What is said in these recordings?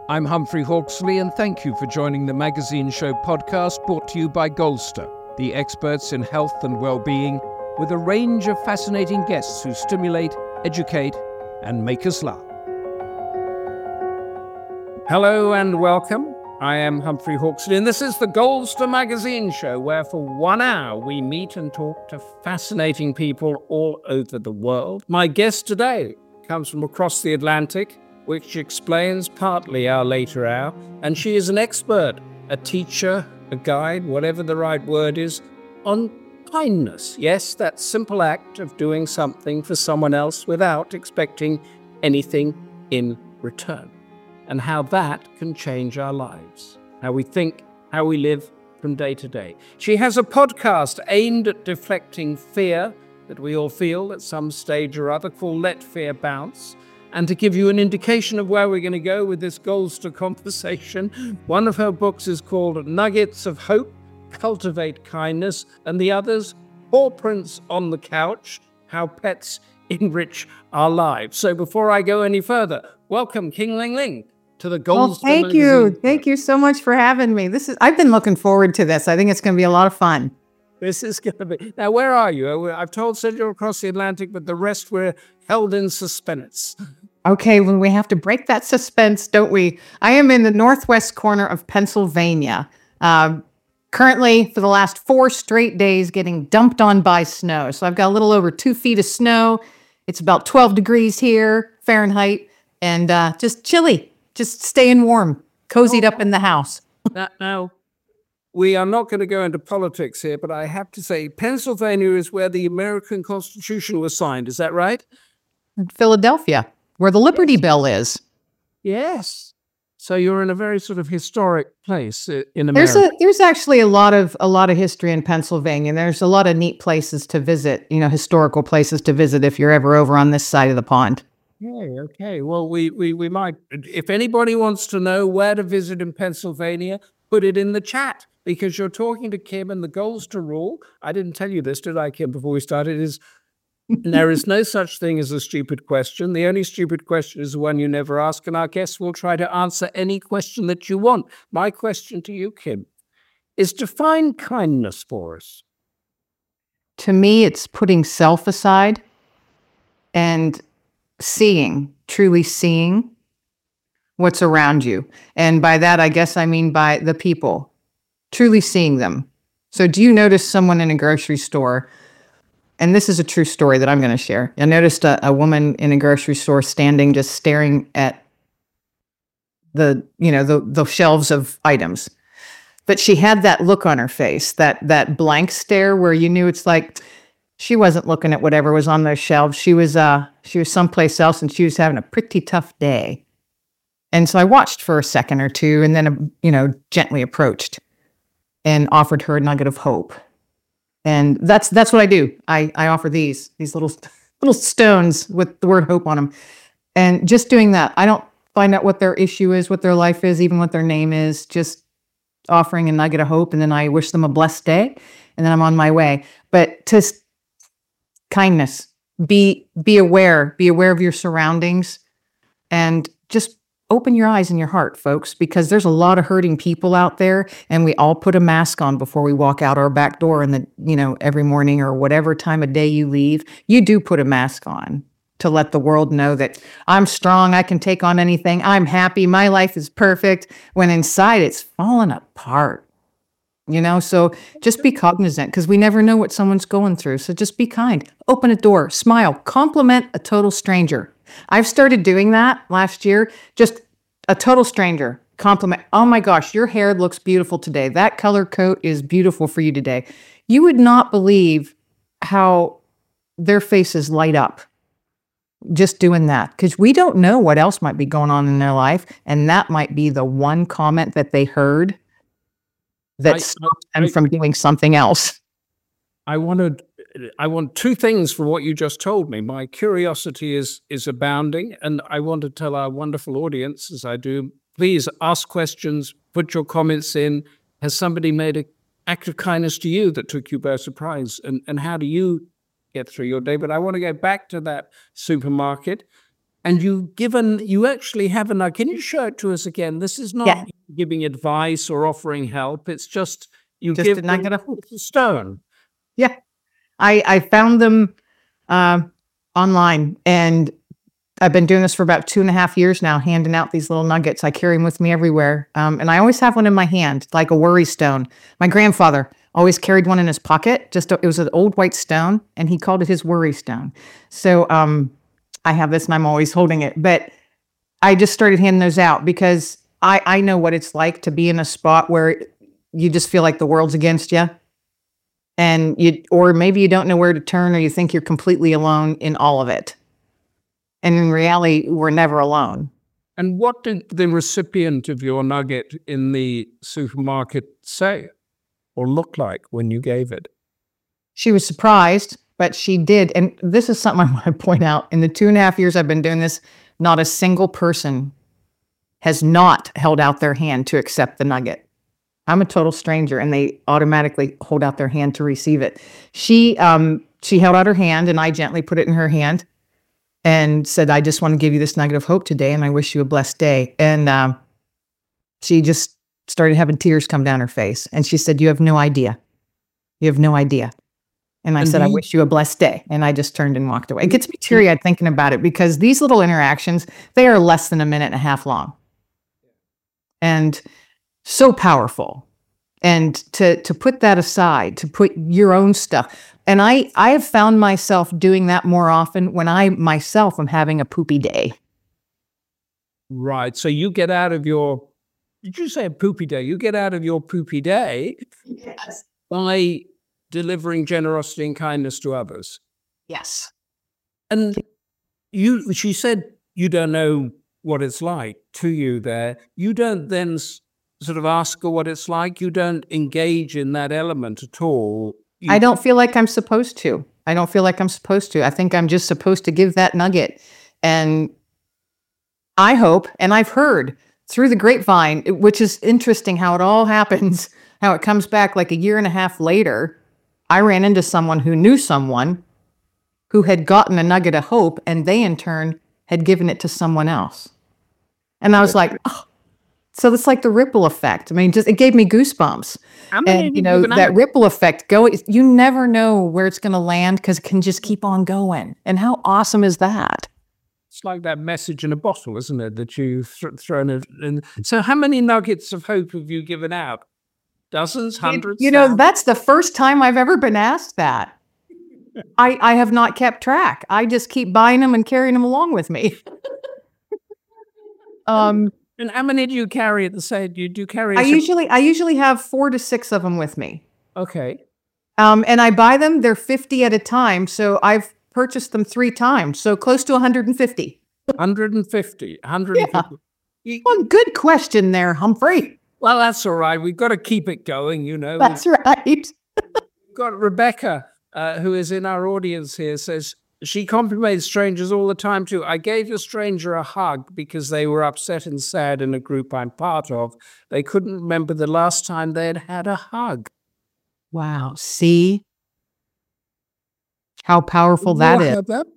I'm Humphrey Hawksley, and thank you for joining the Magazine Show podcast brought to you by Goldster, the experts in health and well-being, with a range of fascinating guests who stimulate, educate, and make us laugh. Hello and welcome. I am Humphrey Hawksley, and this is the Goldster Magazine Show, where for 1 hour we meet and talk to fascinating people all over the world. My guest today comes from across the Atlantic, which explains partly our later hour, and she is an expert, a teacher, a guide, whatever the right word is, on kindness. Yes, that simple act of doing something for someone else without expecting anything in return, and how that can change our lives, how we think, how we live from day to day. She has a podcast aimed at deflecting fear that we all feel at some stage or other, called Let Fear Bounce. And to give you an indication of where we're going to go with this Goldster conversation, one of her books is called Nuggets of Hope, Cultivate Kindness, and the others, Paw Prints on the Couch, How Pets Enrich Our Lives. So before I go any further, welcome King Ling Ling to the Goldster Thank Magazine. you. Thank you so much for having me. I've been looking forward to this. I think it's going to be a lot of fun. This is going to be... Now, where are you? I've said you're across the Atlantic, but the rest we're held in suspense. Okay, well, we have to break that suspense, don't we? I am in the northwest corner of Pennsylvania. Currently, for the last 4 straight days, getting dumped on by snow. So I've got a little over 2 feet of snow. It's about 12 degrees here, Fahrenheit, and just chilly, just staying warm, cozied up in the house. Now, we are not going to go into politics here, but I have to say, Pennsylvania is where the American Constitution was signed. Is that right? Philadelphia, where the Liberty Bell is. Yes. So you're in a very sort of historic place in America. There's actually a lot of history in Pennsylvania. There's a lot of neat places to visit, historical places to visit if you're ever over on this side of the pond. Okay. Well, we might, if anybody wants to know where to visit in Pennsylvania, put it in the chat, because you're talking to Kim, and the Goldster rule, I didn't tell you this, did I, Kim, before we started, is there is no such thing as a stupid question. The only stupid question is the one you never ask, and our guests will try to answer any question that you want. My question to you, Kim, is define kindness for us. To me, it's putting self aside and truly seeing what's around you. And by that, I guess I mean by the people, truly seeing them. So do you notice someone in a grocery store? And this is a true story that I'm going to share. I noticed a woman in a grocery store standing, just staring at the shelves of items. But she had that look on her face, that blank stare where you knew it's like she wasn't looking at whatever was on those shelves. She was someplace else, and she was having a pretty tough day. And so I watched for a second or two, and then gently approached and offered her a nugget of hope. And that's what I do. I offer these little stones with the word hope on them. And just doing that, I don't find out what their issue is, what their life is, even what their name is, just offering a nugget of hope. And then I wish them a blessed day, and then I'm on my way. But to kindness, be aware of your surroundings, and just open your eyes and your heart, folks, because there's a lot of hurting people out there, and we all put a mask on before we walk out our back door every morning or whatever time of day you leave. You do put a mask on to let the world know that I'm strong, I can take on anything, I'm happy, my life is perfect, when inside it's falling apart. So just be cognizant, because we never know what someone's going through. So just be kind, open a door, smile, compliment a total stranger. I've started doing that last year. Just a total stranger, compliment. Oh my gosh, your hair looks beautiful today. That color coat is beautiful for you today. You would not believe how their faces light up just doing that, because we don't know what else might be going on in their life. And that might be the one comment that they heard that stopped them from doing something else. I want 2 things from what you just told me. My curiosity is abounding, and I want to tell our wonderful audience, as I do, please ask questions, put your comments in. Has somebody made an act of kindness to you that took you by surprise? And how do you get through your day? But I want to go back to that supermarket. And you actually have a nugget. Can you show it to us again? This is not Yeah. giving advice or offering help. It's just Just give a nugget of it's a stone. Yeah. I found them online, and I've been doing this for about 2.5 years now, handing out these little nuggets. I carry them with me everywhere. And I always have one in my hand, like a worry stone. My grandfather always carried one in his pocket. It was an old white stone, and he called it his worry stone. So I have this, and I'm always holding it. But I just started handing those out because I know what it's like to be in a spot where you just feel like the world's against you. And or maybe you don't know where to turn, or you think you're completely alone in all of it. And in reality, we're never alone. And what did the recipient of your nugget in the supermarket say or look like when you gave it? She was surprised, but she did. And this is something I want to point out. In the 2.5 years I've been doing this, not a single person has not held out their hand to accept the nugget. I'm a total stranger, and they automatically hold out their hand to receive it. She held out her hand, and I gently put it in her hand and said, I just want to give you this nugget of hope today, and I wish you a blessed day. And she just started having tears come down her face. And she said, you have no idea. You have no idea. And I said, I wish you a blessed day. And I just turned and walked away. It gets me teary-eyed thinking about it, because these little interactions, they are less than a minute and a half long. And so powerful. And to put that aside, to put your own stuff. And I have found myself doing that more often when I myself am having a poopy day. Right. So you get out of your, did you say a poopy day? You get out of your poopy day by delivering generosity and kindness to others. Yes. And she said, you don't know what it's like to you there. You don't then sort of ask her what it's like. You don't engage in that element at all. I don't feel like I'm supposed to. I think I'm just supposed to give that nugget. And I hope, and I've heard through the grapevine, which is interesting how it all happens, how it comes back like 1.5 years later. I ran into someone who knew someone who had gotten a nugget of hope, and they in turn had given it to someone else. And I was like, oh. So it's like the ripple effect. I mean, it gave me goosebumps. And, that ripple effect, you never know where it's going to land, because it can just keep on going. And how awesome is that? It's like that message in a bottle, isn't it? That you've thrown it in. So how many nuggets of hope have you given out? Dozens, hundreds? That's the first time I've ever been asked that. I have not kept track. I just keep buying them and carrying them along with me. And how many do you carry at the same? Do you carry? I usually have 4 to 6 of them with me. Okay. And I buy them. They're 50 at a time, so I've purchased them 3 times, so close to 150. 150. Yeah. Well, good question there, Humphrey. Well, that's all right. We've got to keep it going, That's right. We've got Rebecca, who is in our audience here, says, she compliments strangers all the time too. I gave a stranger a hug because they were upset and sad in a group I'm part of. They couldn't remember the last time they had had a hug. Wow. See how powerful that is. That?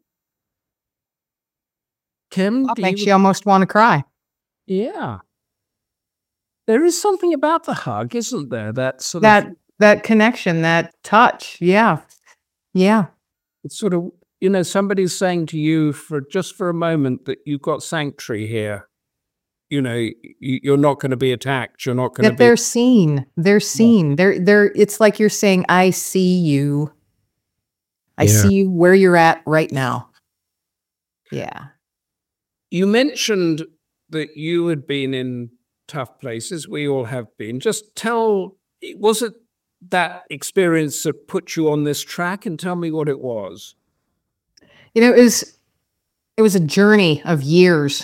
Kim, That makes you almost want to cry. Yeah. There is something about the hug, isn't there? That sort of that connection, that touch. Yeah. Yeah. It's sort of, somebody's saying to you for a moment that you've got sanctuary here. You're not going to be attacked. You're not going to be. They're seen. They're seen. They're. It's like you're saying, I see you. I see you where you're at right now. Yeah. You mentioned that you had been in tough places. We all have been. Just was it that experience that put you on this track? And tell me what it was. It was a journey of years.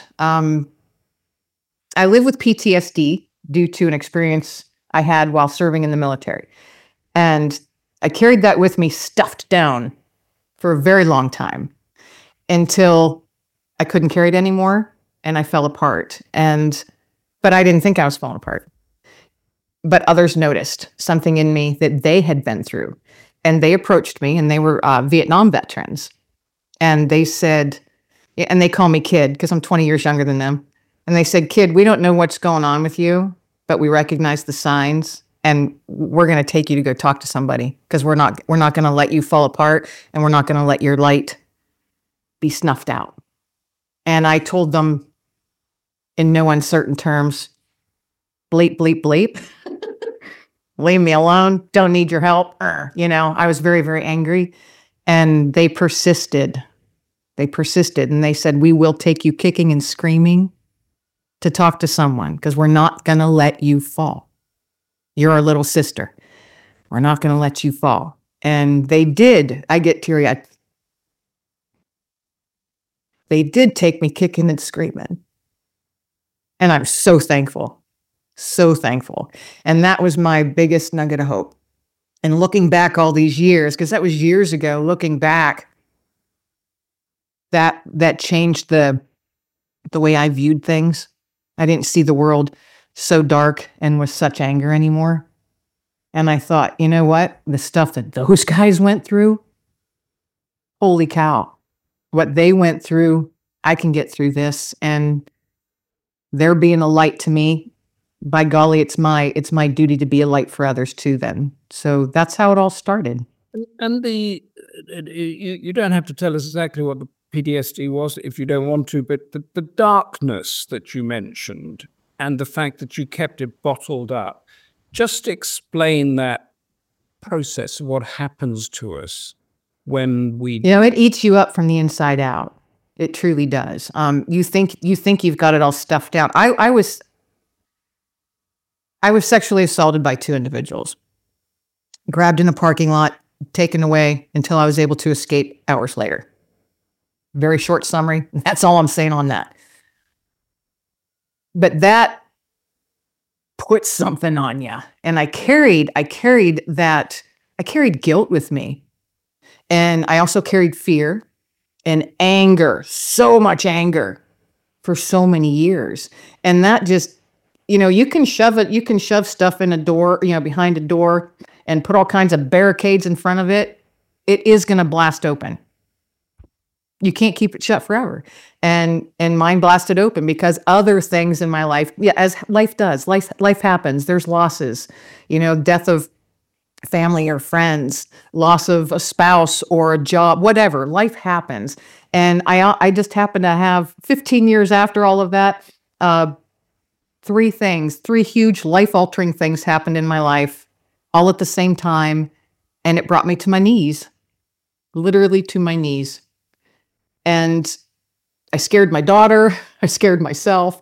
I live with PTSD due to an experience I had while serving in the military. And I carried that with me stuffed down for a very long time until I couldn't carry it anymore and I fell apart. But I didn't think I was falling apart. But others noticed something in me that they had been through. And they approached me, and they were Vietnam veterans. And they said, Yeah, and they call me kid because I'm 20 years younger than them. And they said, "Kid, we don't know what's going on with you, but we recognize the signs, and we're going to take you to go talk to somebody because we're not going to let you fall apart, and we're not going to let your light be snuffed out." And I told them in no uncertain terms, bleep, bleep, bleep. Leave me alone. Don't need your help. I was very, very angry. And they persisted. And they said, "We will take you kicking and screaming to talk to someone because we're not going to let you fall. You're our little sister. We're not going to let you fall." And they did. I get teary-eyed. They did take me kicking and screaming. And I'm so thankful. So thankful. And that was my biggest nugget of hope. And looking back all these years, because that was years ago, looking back, that changed the way I viewed things. I didn't see the world so dark and with such anger anymore. And I thought, you know what? The stuff that those guys went through, holy cow. What they went through, I can get through this. And they're being a light to me. By golly, it's my duty to be a light for others too then. So that's how it all started. And you don't have to tell us exactly what the PTSD was if you don't want to, but the darkness that you mentioned and the fact that you kept it bottled up, just explain that process of what happens to us when we... It eats you up from the inside out. It truly does. You think you've got it all stuffed down. I was sexually assaulted by 2 individuals, grabbed in a parking lot, taken away until I was able to escape hours later. Very short summary. That's all I'm saying on that. But that puts something on you. And I carried guilt with me. And I also carried fear and anger, so much anger for so many years. And that just, you can shove stuff in a door, behind a door and put all kinds of barricades in front of it. It is going to blast open. You can't keep it shut forever. And mine blasted open because other things in my life, as life does, life happens. There's losses, death of family or friends, loss of a spouse or a job, whatever. Life happens. And I just happened to have 15 years after all of that, 3 huge life-altering things happened in my life all at the same time. And it brought me to my knees, literally to my knees. And I scared my daughter. I scared myself.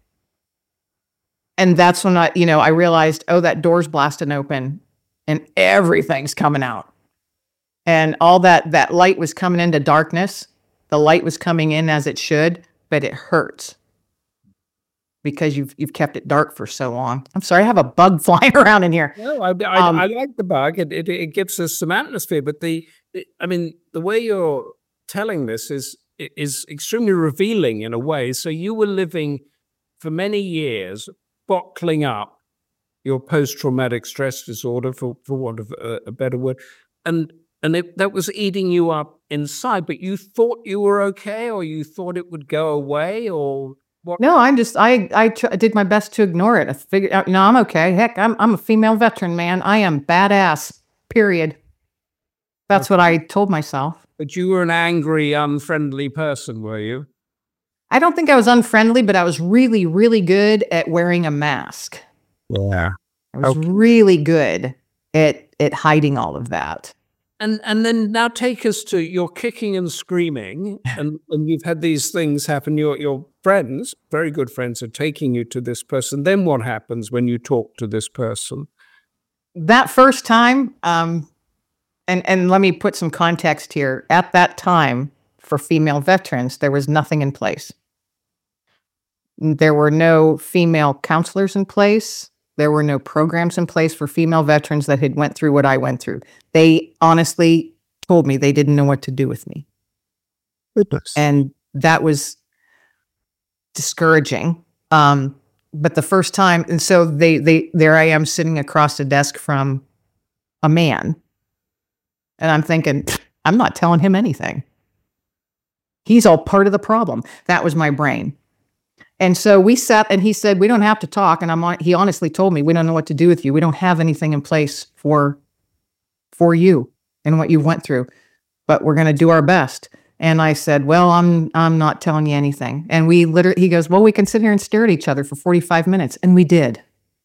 And that's when I realized, that door's blasting open and everything's coming out. And all that light was coming into darkness. The light was coming in as it should, but it hurts because you've kept it dark for so long. I'm sorry, I have a bug flying around in here. No, I like the bug. It gives us some atmosphere, but the way you're telling this is extremely revealing in a way. So you were living for many years, bottling up your post-traumatic stress disorder, for want of a better word, and that was eating you up inside. But you thought you were okay, or you thought it would go away, or what? No, I did my best to ignore it. I figured out, I'm okay. Heck, I'm a female veteran, man. I am badass. Period. That's what I told myself. But you were an angry, unfriendly person, were you? I don't think I was unfriendly, but I was really, really good at wearing a mask. Yeah. I was really good at hiding all of that. And then now take us to your kicking and screaming, and you've had these things happen. Your friends, very good friends, are taking you to this person. Then what happens when you talk to this person? That first time, and let me put some context here. At that time, for female veterans, there was nothing in place. There were no female counselors in place. There were no programs in place for female veterans that had went through what I went through. They honestly told me they didn't know what to do with me. Goodness. And that was discouraging. But the first time, and so there I am sitting across the desk from a man. And I'm thinking, I'm not telling him anything. He's all part of the problem. That was my brain. And so we sat, and he said, we don't have to talk. And he honestly told me, we don't know what to do with you. We don't have anything in place for you and what you went through, but we're going to do our best. And I said, well, I'm not telling you anything. And he goes, well, we can sit here and stare at each other for 45 minutes. And we did.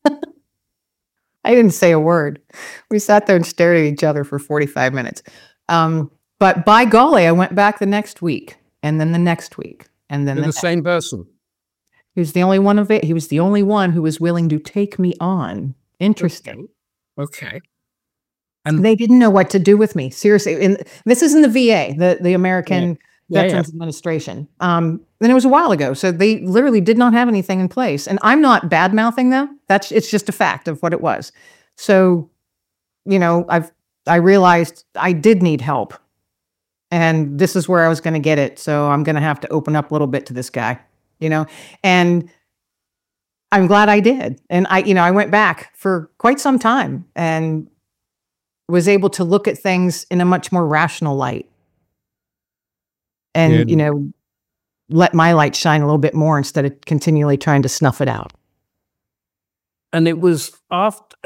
I didn't say a word. We sat there and stared at each other for 45 minutes. But by golly, I went back the next week, and then the next week, and then the same person. He was the only one of it. He was the only one who was willing to take me on. Interesting. Okay. And they didn't know what to do with me. Seriously. And this is in the VA, the American Veterans Administration. And it was a while ago. So they literally did not have anything in place. And I'm not bad mouthing them. It's just a fact of what it was. So, I realized I did need help. And this is where I was going to get it. So I'm going to have to open up a little bit to this guy, and I'm glad I did. And I went back for quite some time and was able to look at things in a much more rational light. And, let my light shine a little bit more instead of continually trying to snuff it out. And it was after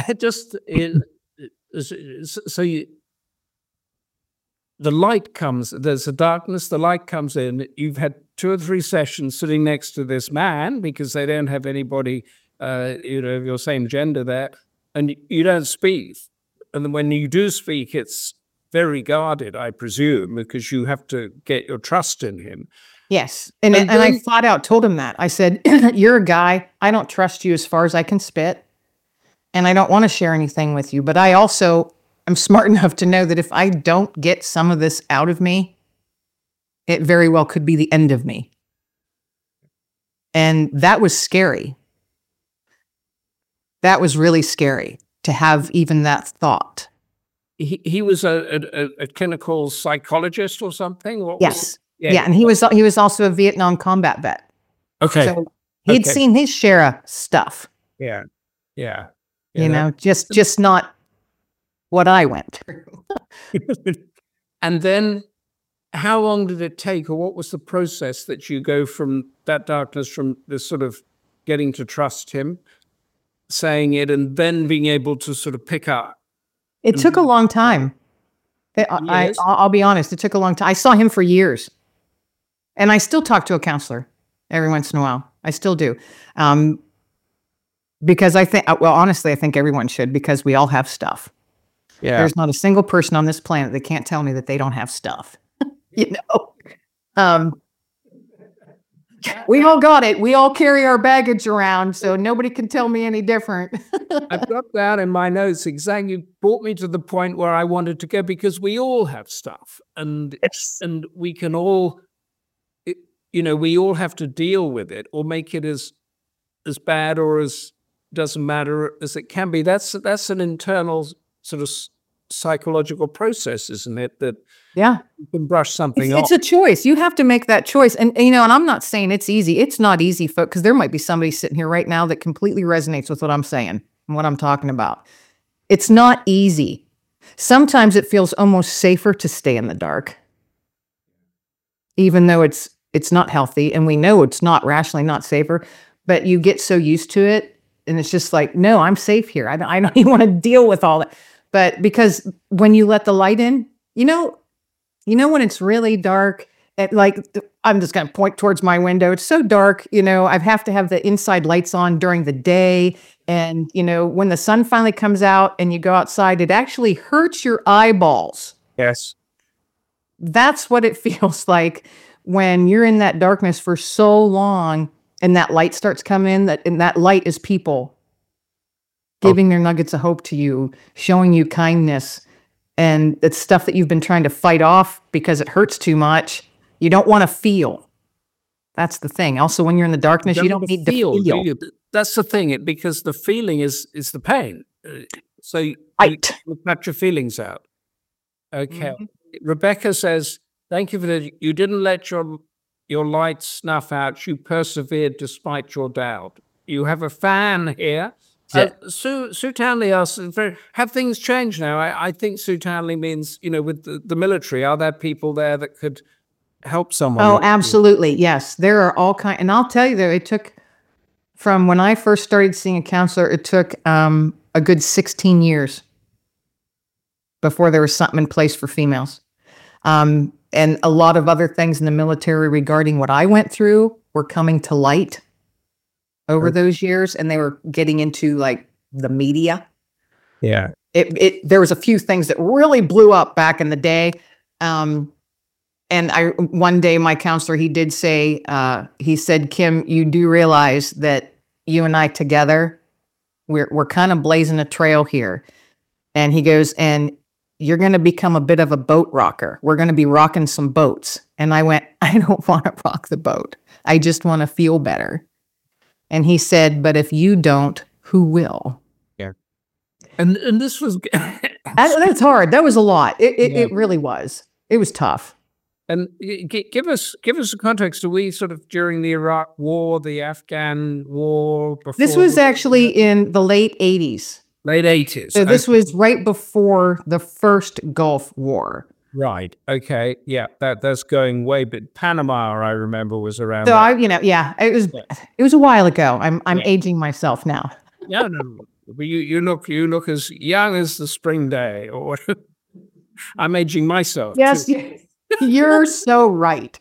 the light comes, there's a darkness, the light comes in. You've had 2 or 3 sessions sitting next to this man because they don't have anybody, of your same gender there, and you don't speak. And when you do speak, it's very guarded, I presume, because you have to get your trust in him. Yes. And I flat out told him that. I said, you're a guy. I don't trust you as far as I can spit. And I don't want to share anything with you. But I also am smart enough to know that if I don't get some of this out of me, it very well could be the end of me. And that was scary. That was really scary to have even that thought. He was a clinical psychologist or something? Yes. Yeah, and he was also a Vietnam combat vet. Okay. So he'd seen his share of stuff. Yeah. Just not what I went through. And then how long did it take, or what was the process that you go from that darkness, from this sort of getting to trust him, saying it, and then being able to sort of pick up? It took a long time. I'll be honest. It took a long time. I saw him for years. And I still talk to a counselor every once in a while. I still do. Because honestly, I think everyone should, because we all have stuff. Yeah. There's not a single person on this planet that can't tell me that they don't have stuff. We all got it. We all carry our baggage around, so nobody can tell me any different. I've got that in my notes. Exactly. You brought me to the point where I wanted to go, because we all have stuff, and we can all, we all have to deal with it or make it as bad or as doesn't matter as it can be. That's an internal sort of psychological process, isn't it? That you can brush something off. It's a choice. You have to make that choice. And and I'm not saying it's easy. It's not easy, folks, because there might be somebody sitting here right now that completely resonates with what I'm saying and what I'm talking about. It's not easy. Sometimes it feels almost safer to stay in the dark, even though it's not healthy, and we know it's not rationally not safer, but you get so used to it, and it's just like, no, I'm safe here. I don't even want to deal with all that. But because when you let the light in, when it's really dark, I'm just going to point towards my window. It's so dark, I have to have the inside lights on during the day. And, when the sun finally comes out and you go outside, it actually hurts your eyeballs. Yes. That's what it feels like when you're in that darkness for so long and that light starts coming in, and that light is people giving their nuggets of hope to you, showing you kindness. And it's stuff that you've been trying to fight off because it hurts too much. You don't want to feel. That's the thing. Also, when you're in the darkness, you don't need to feel. That's the thing, because the feeling is the pain. So you cut your feelings out. Okay. Mm-hmm. Rebecca says, thank you for that. You didn't let your light snuff out. You persevered despite your doubt. You have a fan here. Sue Townley asks, have things changed now? I think Sue Townley means, with the military, are there people there that could help someone. Oh, absolutely. Yes. There are all kinds. And I'll tell you that it took, from when I first started seeing a counselor, it took a good 16 years before there was something in place for females. And a lot of other things in the military regarding what I went through were coming to light over those years, and they were getting into like the media. Yeah. There was a few things that really blew up back in the day. And one day my counselor, he did say, he said, Kim, you do realize that you and I together, we're kind of blazing a trail here. And he goes, and you're going to become a bit of a boat rocker. We're going to be rocking some boats. And I went, I don't want to rock the boat. I just want to feel better. And he said, but if you don't, who will? Yeah. And this was... That's hard. That was a lot. It really was. It was tough. And give us a context. Are we sort of during the Iraq War, the Afghan War? Before This was actually in the late 80s. Late 80s. So this was right before the first Gulf War. Right. Okay. Yeah. That's going way. But Panama, I remember, was around. So it was a while ago. I'm aging myself now. Yeah. No. But you look as young as the spring day. Or I'm aging myself. Yes. Too. You're so right.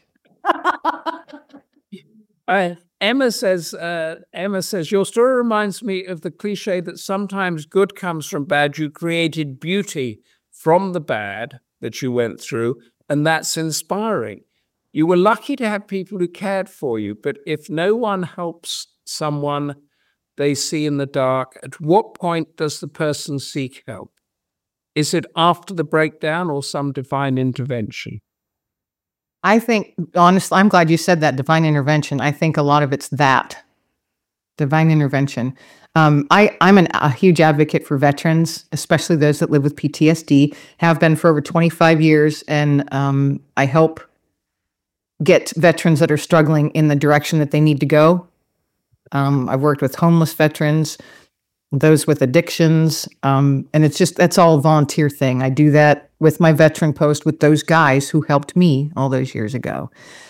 Emma says, your story reminds me of the cliche that sometimes good comes from bad. You created beauty from the bad that you went through, and that's inspiring. You were lucky to have people who cared for you, but if no one helps someone they see in the dark, at what point does the person seek help? Is it after the breakdown or some divine intervention? I think, honestly, I'm glad you said that, divine intervention. I think a lot of it's that, divine intervention. I'm a huge advocate for veterans, especially those that live with PTSD, have been for over 25 years, and I help get veterans that are struggling in the direction that they need to go. I've worked with homeless veterans, those with addictions, and that's all a volunteer thing. I do that with my veteran post with those guys who helped me all those years ago.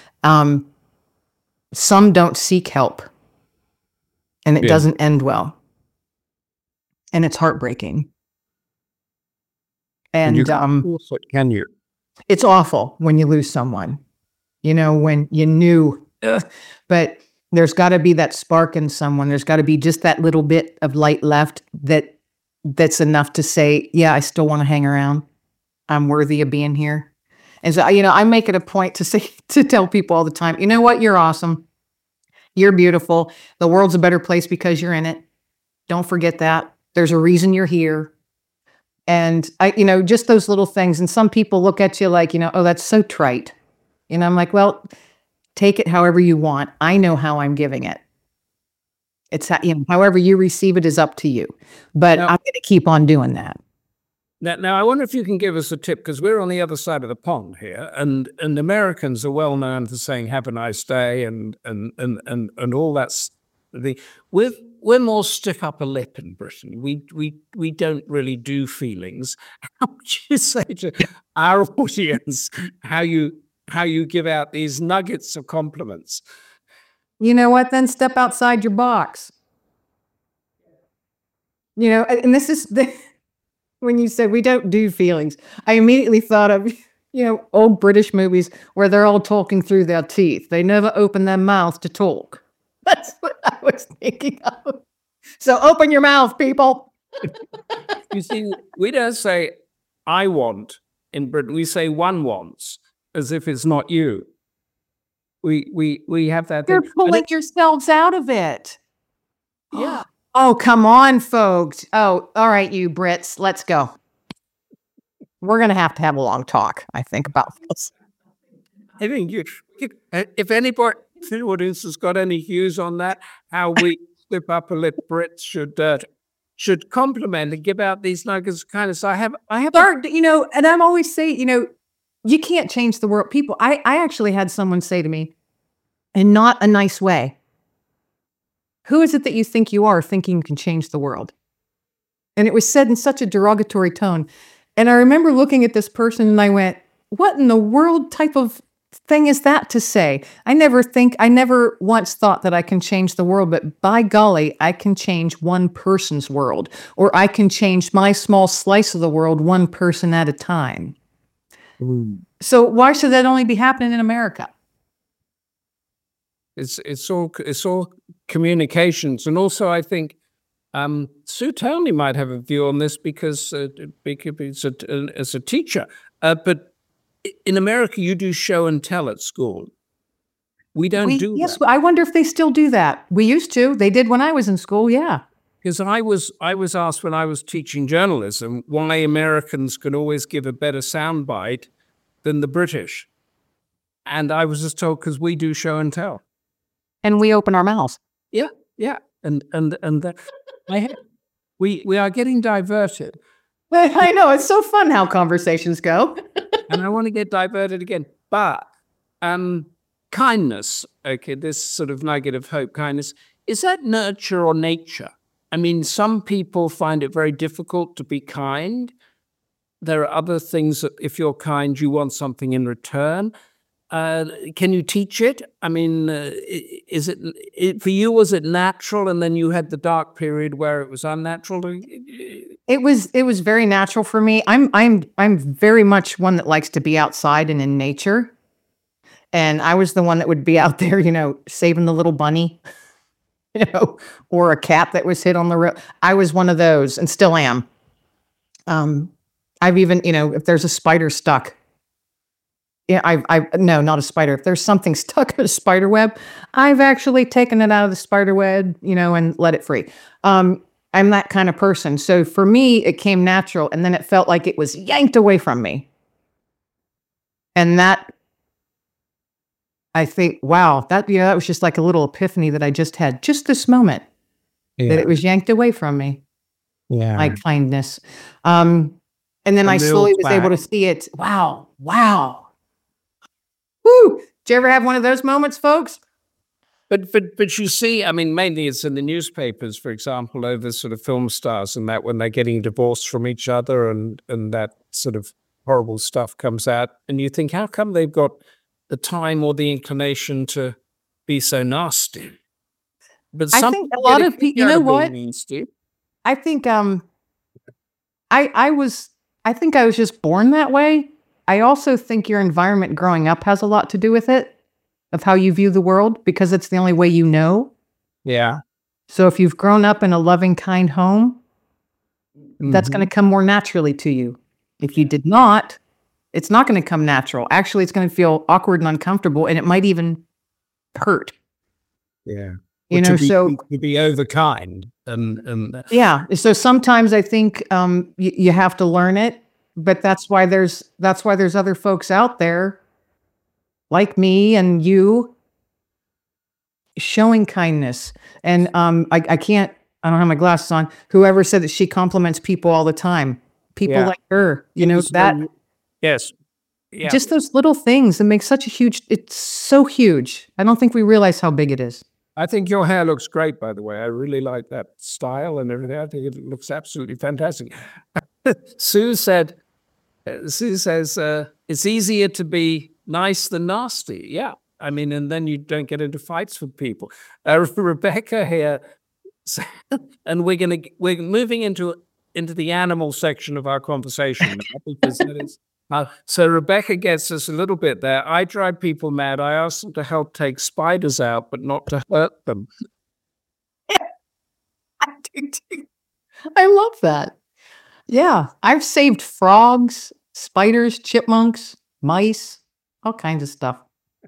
Some don't seek help, and it doesn't end well, and it's heartbreaking. And can you? It's awful when you lose someone, when you knew, but there's got to be that spark in someone. There's got to be just that little bit of light left that's enough to say, yeah, I still want to hang around. I'm worthy of being here. And so, I make it a point to tell people all the time, you know what? You're awesome. You're beautiful. The world's a better place because you're in it. Don't forget that. There's a reason you're here. And just those little things. And some people look at you like, oh, that's so trite. I'm like, well, take it however you want. I know how I'm giving it. It's however you receive it is up to you. But I'm going to keep on doing that. Now, I wonder if you can give us a tip, because we're on the other side of the pond here, and Americans are well known for saying "Have a nice day" and all that. We're more stiff upper lip in Britain. We don't really do feelings. How would you say to our audience how you give out these nuggets of compliments? You know what? Then step outside your box. And this is when you said we don't do feelings, I immediately thought of, old British movies where they're all talking through their teeth. They never open their mouth to talk. That's what I was thinking of. So open your mouth, people. You see, we don't say "I want" in Britain. We say "one wants," as if it's not you. We have that. You're pulling yourselves out of it. Yeah. Oh, come on, folks. Oh, all right, you Brits, let's go. We're going to have a long talk, I think, about this. I think if anybody in the audience has got any views on that, how we slip upper lip Brits should compliment and give out these nuggets of kindness. I have, and I'm always saying, you can't change the world. People, I actually had someone say to me, in not a nice way, who is it that you think you are thinking you can change the world? And it was said in such a derogatory tone. And I remember looking at this person and I went, what in the world type of thing is that to say? I never once thought that I can change the world, but by golly, I can change one person's world, or I can change my small slice of the world one person at a time. So why should that only be happening in America? It's all communications, and also I think Sue Townley might have a view on this because as a teacher, but in America you do show and tell at school. We don't do Yes, that. I wonder if they still do that. We used to. They did when I was in school. Yeah. Because I was asked when I was teaching journalism why Americans could always give a better soundbite than the British, and I was just told because we do show and tell. And we open our mouths. Yeah, and that, we are getting diverted, I know, it's so fun how conversations go. and I want to get diverted again. But kindness, okay, this sort of nugget of hope, kindness, is that nurture or nature? I mean, some people find it very difficult to be kind. There are other things that if you're kind, you want something in return. Can you teach it? I mean, is it for you? Was it natural, and then you had the dark period where it was unnatural? It was very natural for me. I'm very much one that likes to be outside and in nature. And I was the one that would be out there, saving the little bunny, or a cat that was hit on the road. I was one of those, and still am. I've even, if there's a spider stuck. Yeah, no, not a spider. If there's something stuck in a spider web, I've actually taken it out of the spider web, and let it free. I'm that kind of person. So for me, it came natural, and then it felt like it was yanked away from me. And that, I think, wow, that was just like a little epiphany that I just had just this moment, that it was yanked away from me. Yeah. My kindness. And then I slowly was able to see it. Wow. Woo! Did you ever have one of those moments, folks? But you see, I mean, mainly it's in the newspapers, for example, over sort of film stars and that when they're getting divorced from each other and that sort of horrible stuff comes out. And you think, how come they've got the time or the inclination to be so nasty? But I think a lot of people, you know what? I think I think I was just born that way. I also think your environment growing up has a lot to do with it, of how you view the world, because it's the only way you know. Yeah. So if you've grown up in a loving, kind home, that's going to come more naturally to you. If you did not, it's not going to come natural. Actually, it's going to feel awkward and uncomfortable, and it might even hurt. Yeah. To be overkind and yeah. So sometimes I think you have to learn it. But that's why there's other folks out there like me and you showing kindness. And I don't have my glasses on. Whoever said that she compliments people all the time, people like her, that. Yes. Yeah. Just those little things that make it's so huge. I don't think we realize how big it is. I think your hair looks great, by the way. I really like that style and everything. I think it looks absolutely fantastic. Sue says it's easier to be nice than nasty. Yeah. I mean, and then you don't get into fights with people. Rebecca here, and we're moving into the animal section of our conversation now, because that is. So Rebecca gets us a little bit there. I drive people mad. I ask them to help take spiders out, but not to hurt them. I love that. Yeah, I've saved frogs, spiders, chipmunks, mice, all kinds of stuff.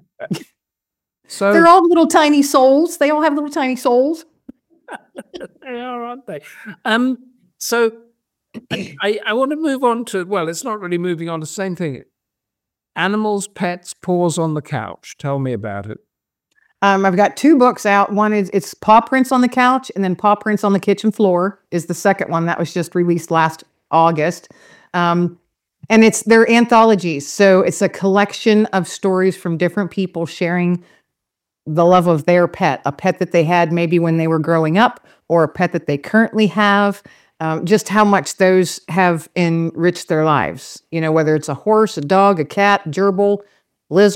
So they're all little tiny souls. They all have little tiny souls. They are, aren't they? So I want to move on to, well, it's not really moving on to the same thing. Animals, pets, paws on the couch. Tell me about it. I've got 2 books out. One is it's Paw Prints on the Couch, and then Paw Prints on the Kitchen Floor is the second one that was just released last August. And they're anthologies. So it's a collection of stories from different people sharing the love of their pet, a pet that they had maybe when they were growing up, or a pet that they currently have. Just how much those have enriched their lives. Whether it's a horse, a dog, a cat, gerbil, lizard,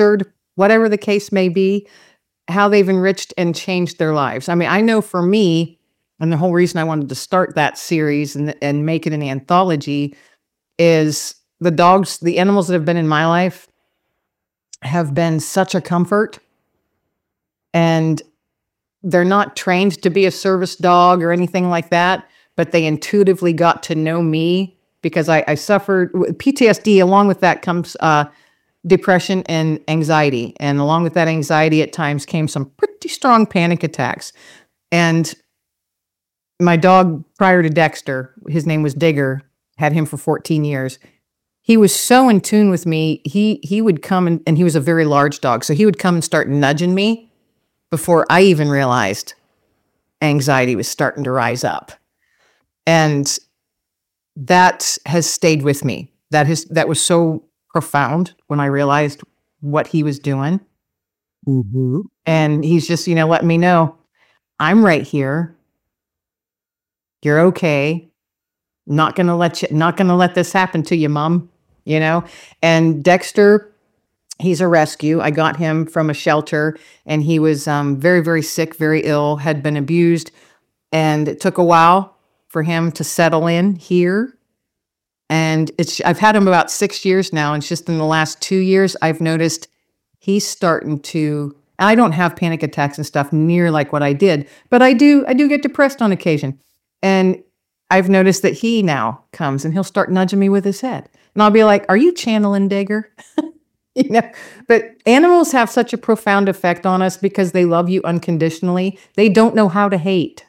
whatever the case may be, how they've enriched and changed their lives. I mean, I know for me, and the whole reason I wanted to start that series and make it an anthology is the animals that have been in my life have been such a comfort, and they're not trained to be a service dog or anything like that, but they intuitively got to know me because I suffered PTSD. Along with that comes depression and anxiety. And along with that anxiety at times came some pretty strong panic attacks. And my dog prior to Dexter, his name was Digger, had him for 14 years. He was so in tune with me. He would come and he was a very large dog. So he would come and start nudging me before I even realized anxiety was starting to rise up. And that has stayed with me. That was so profound when I realized what he was doing. Mm-hmm. And he's just, letting me know, I'm right here. You're okay. Not gonna let this happen to you, Mom. And Dexter, he's a rescue. I got him from a shelter, and he was very, very sick, very ill, had been abused. And it took a while for him to settle in here. And I've had him about 6 years now. And it's just in the last 2 years, I've noticed he's starting to, I don't have panic attacks and stuff near like what I did, but I do get depressed on occasion. And I've noticed that he now comes and he'll start nudging me with his head. And I'll be like, are you channeling Digger? But animals have such a profound effect on us because they love you unconditionally. They don't know how to hate.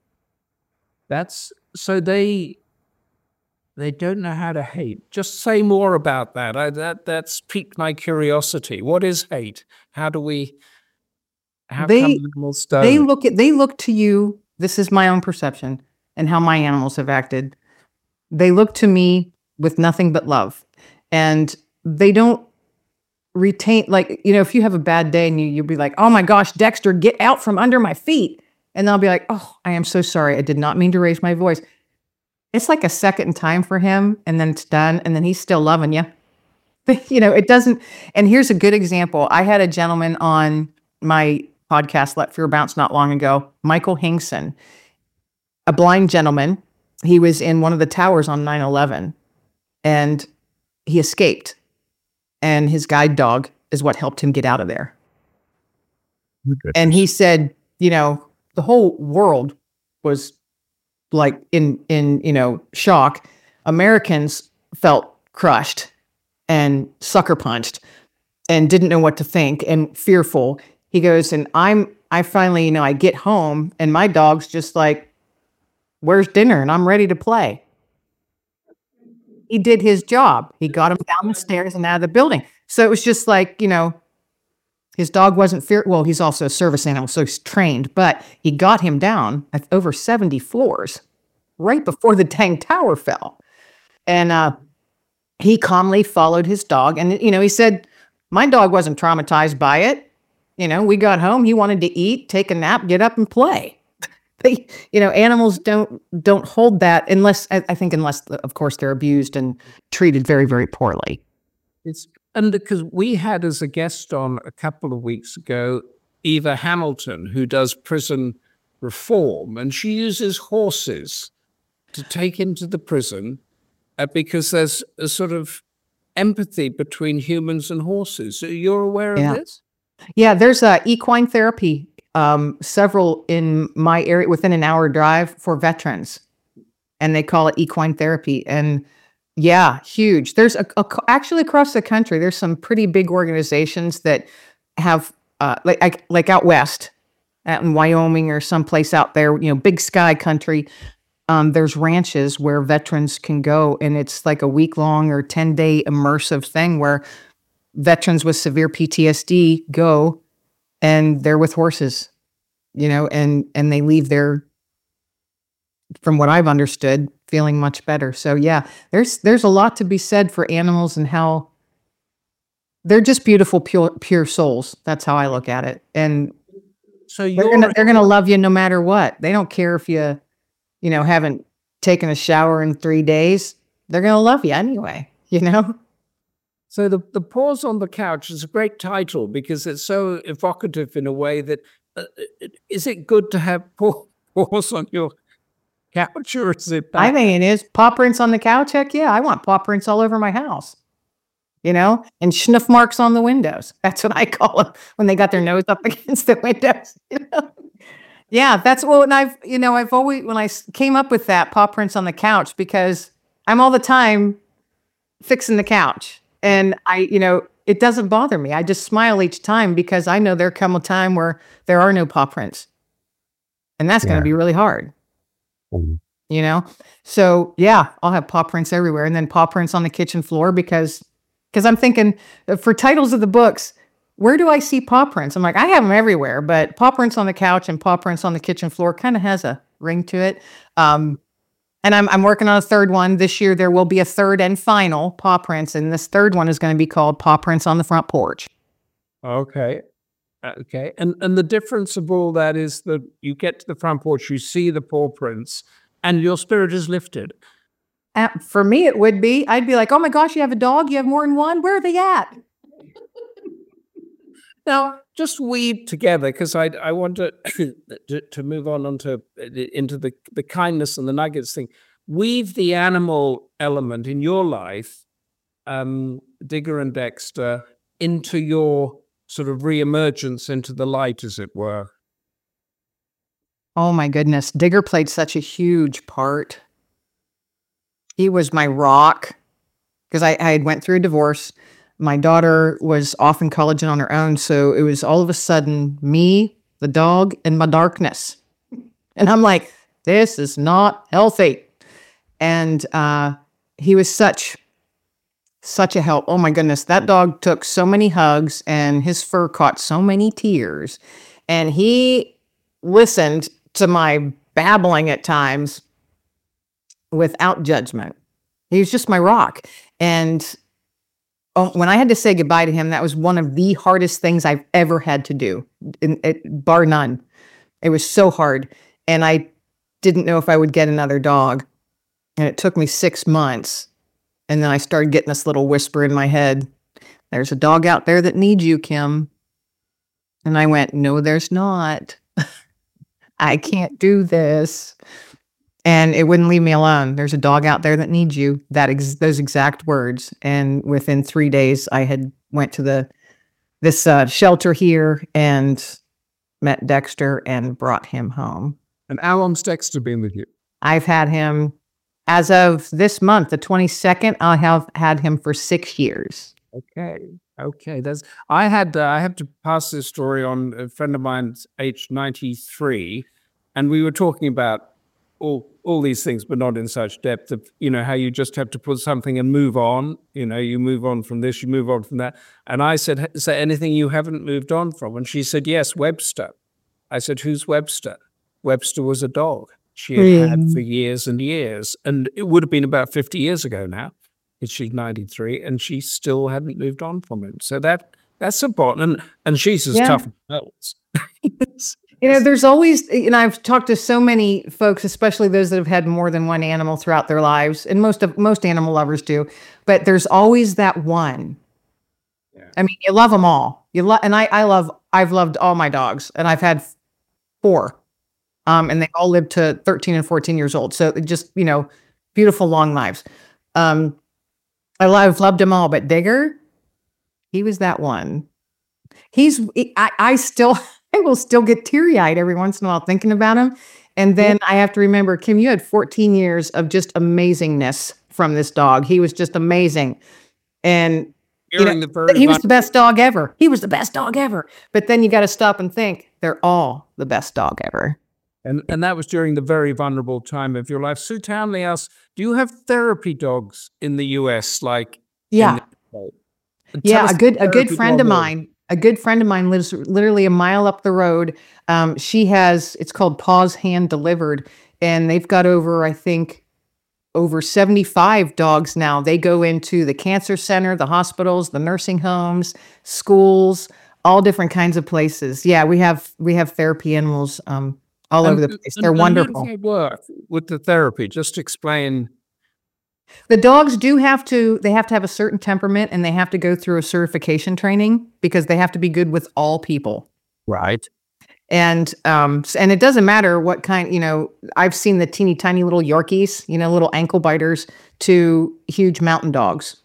So they don't know how to hate. Just say more about that. That's piqued my curiosity. What is hate? How come animals don't? They look to you. This is my own perception and how my animals have acted. They look to me with nothing but love, and they don't retain, if you have a bad day and you'll be like, oh my gosh, Dexter, get out from under my feet. And they'll be like, oh, I am so sorry. I did not mean to raise my voice. It's like a second time for him, and then it's done, and then he's still loving you. It doesn't. And here's a good example. I had a gentleman on my podcast, Let Fear Bounce, not long ago, Michael Hingson, a blind gentleman. He was in one of the towers on 9/11, and he escaped. And his guide dog is what helped him get out of there. And he said, the whole world was like in shock. Americans felt crushed and sucker punched and didn't know what to think and fearful. He goes, and I finally, I get home and my dog's just like, where's dinner? And I'm ready to play. He did his job. He got him down the stairs and out of the building. So it was just like, his dog wasn't well, he's also a service animal, so he's trained, but he got him down at over 70 floors right before the dang tower fell. And he calmly followed his dog. And, he said, my dog wasn't traumatized by it. We got home, he wanted to eat, take a nap, get up and play. Animals don't hold that unless, of course, they're abused and treated very, very poorly. And because we had as a guest on a couple of weeks ago, Eva Hamilton, who does prison reform, and she uses horses to take into the prison because there's a sort of empathy between humans and horses. You're aware of this? Yeah, there's equine therapy, several in my area within an hour drive for veterans, and they call it equine therapy. And yeah, huge. There's actually across the country, there's some pretty big organizations that have like out west, out in Wyoming or someplace out there, big sky country. There's ranches where veterans can go, and it's like a week-long or 10-day immersive thing where veterans with severe PTSD go, and they're with horses, and they leave there, from what I've understood, feeling much better. So yeah, there's a lot to be said for animals and how they're just beautiful, pure souls. That's how I look at it. And so they're gonna love you no matter what. They don't care if you haven't taken a shower in 3 days. They're gonna love you anyway. So the Paws on the Couch is a great title because it's so evocative in a way that, is it good to have paws on your couch, or is it I bad? think it is. Paw prints on the couch? Heck yeah. I want paw prints all over my house, and sniff marks on the windows. That's what I call them when they got their nose up against the windows. Yeah, that's what I've always, when I came up with that, paw prints on the couch, because I'm all the time fixing the couch. And it doesn't bother me. I just smile each time because I know there come a time where there are no paw prints. And that's going to be really hard. So yeah, I'll have paw prints everywhere, and then paw prints on the kitchen floor because I'm thinking for titles of the books, where do I see paw prints? I'm like, I have them everywhere, but paw prints on the couch and paw prints on the kitchen floor kind of has a ring to it. And I'm working on a third one this year. There will be a third and final paw prints, and this third one is going to be called Paw Prints on the Front Porch. Okay. Okay. And the difference of all that is that you get to the front porch, you see the paw prints, and your spirit is lifted. For me, it would be. I'd be like, oh my gosh, you have a dog? You have more than one? Where are they at? Now, just weave together, because I want to move on into the kindness and the nuggets thing. Weave the animal element in your life, Digger and Dexter, into your sort of reemergence into the light, as it were. Oh my goodness. Digger played such a huge part. He was my rock because I had went through a divorce. My daughter was off in college and on her own. So it was all of a sudden me, the dog, and my darkness. And I'm like, this is not healthy. And he was such a help. Oh my goodness. That dog took so many hugs and his fur caught so many tears. And he listened to my babbling at times without judgment. He was just my rock. And when I had to say goodbye to him, that was one of the hardest things I've ever had to do, bar none. It was so hard. And I didn't know if I would get another dog. And it took me 6 months. And then I started getting this little whisper in my head, there's a dog out there that needs you, Kim. And I went, no, there's not. I can't do this. And it wouldn't leave me alone. There's a dog out there that needs you. Those exact words. And within 3 days, I had went to this shelter here and met Dexter and brought him home. And how long's Dexter been with you? I've had him, as of this month, the 22nd, I have had him for 6 years. Okay. I have to pass this story on. A friend of mine's aged 93, and we were talking about all these things, but not in such depth of, how you just have to put something and move on. You move on from this, you move on from that. And I said, is there anything you haven't moved on from? And she said, yes, Webster. I said, who's Webster? Webster was a dog she had for years and years. And it would have been about 50 years ago now. She's 93, and she still hadn't moved on from him. So that's important. And she's as tough as bells. There's always, I've talked to so many folks, especially those that have had more than one animal throughout their lives, and most animal lovers do, but there's always that one. Yeah. I mean, you love them all. I've loved all my dogs, and I've had 4, and they all lived to 13 and 14 years old. So just, beautiful long lives. I've loved them all, but Digger, he was that one. I will still get teary-eyed every once in a while thinking about him. And then I have to remember, Kim, you had 14 years of just amazingness from this dog. He was just amazing. And he was the best dog ever. He was the best dog ever. But then you got to stop and think, they're all the best dog ever. And that was during the very vulnerable time of your life. Sue Townley asks, do you have therapy dogs in the U.S.? Yeah. A good friend of mine. A good friend of mine lives literally a mile up the road. It's called Paws Hand Delivered, and they've got over 75 dogs now. They go into the cancer center, the hospitals, the nursing homes, schools, all different kinds of places. Yeah, we have therapy animals all over the place. They're wonderful. How do they work with the therapy? Just explain The dogs do they have to have a certain temperament and they have to go through a certification training because they have to be good with all people. Right. And it doesn't matter what kind, I've seen the teeny tiny little Yorkies, little ankle biters to huge mountain dogs,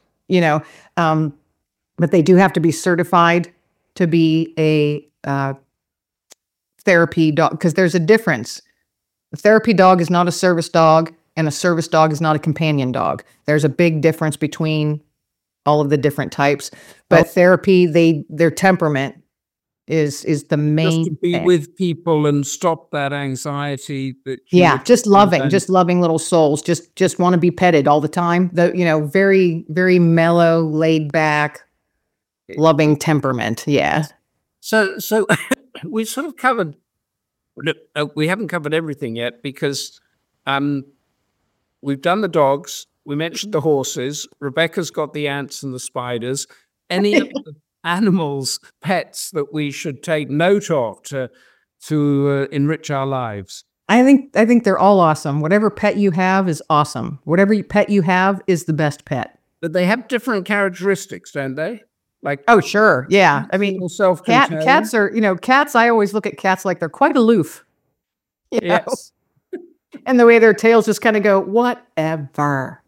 but they do have to be certified to be a therapy dog because there's a difference. A therapy dog is not a service dog, and a service dog is not a companion dog. There's a big difference between all of the different types. But therapy, their temperament is the main just to be thing. with people and stop that anxiety that just loving little souls, just want to be petted all the time. Very, very mellow, laid back, loving temperament. Yeah. So we sort of covered. We haven't covered everything yet because we've done the dogs. We mentioned the horses. Rebecca's got the ants and the spiders. Any of the animals, pets that we should take note of to enrich our lives? I think they're all awesome. Whatever pet you have is awesome. Whatever pet you have is the best pet. But they have different characteristics, don't they? Like, oh, sure. Yeah. I mean, cats are, cats, I always look at cats like they're quite aloof. Yes. And the way their tails just kind of go, whatever,